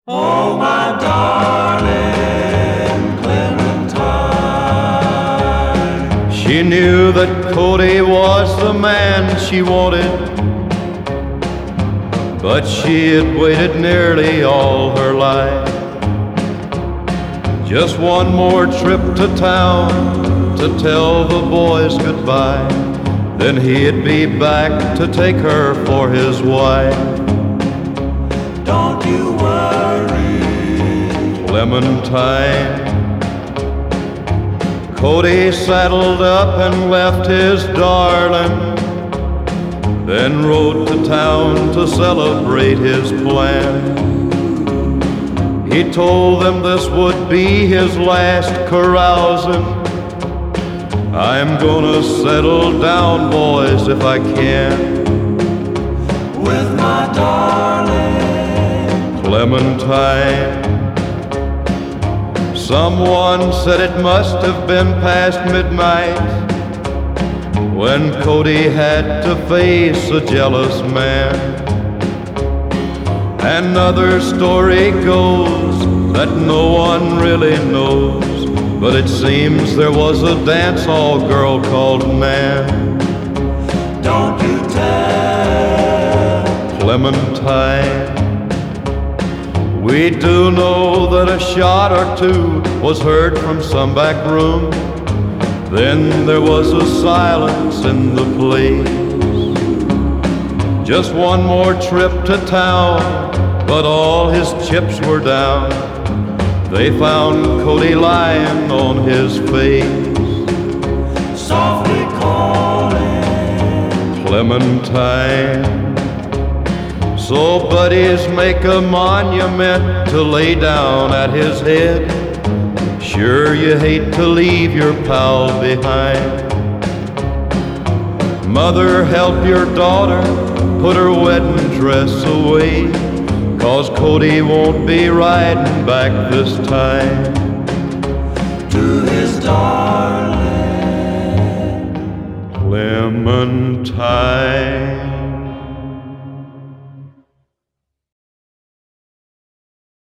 Oh, my darling Clementine. She knew that Cody was the man she wanted, but she had waited nearly all her life. Just one more trip to town to tell the boys goodbye, then he'd be back to take her for his wife. Don't you worry, Clementine. Cody saddled up and left his darling, then rode to town to celebrate his plan. He told them this would be his last carousing. I'm gonna settle down, boys, if I can, with my darling Clementine. Someone said it must have been past midnight when Cody had to face a jealous man. Another story goes that no one really knows, but it seems there was a dance-hall girl called Nan. Don't you tell Clementine. We do know that a shot or two was heard from some back room. Then there was a silence in the place. Just one more trip to town, but all his chips were down. They found Cody lying on his face, softly calling Clementine. So buddies, make a monument to lay down at his head. Sure, you hate to leave your pal behind. Mother, help your daughter put her wedding dress away, 'cause Cody won't be riding back this time to his darling Clementine.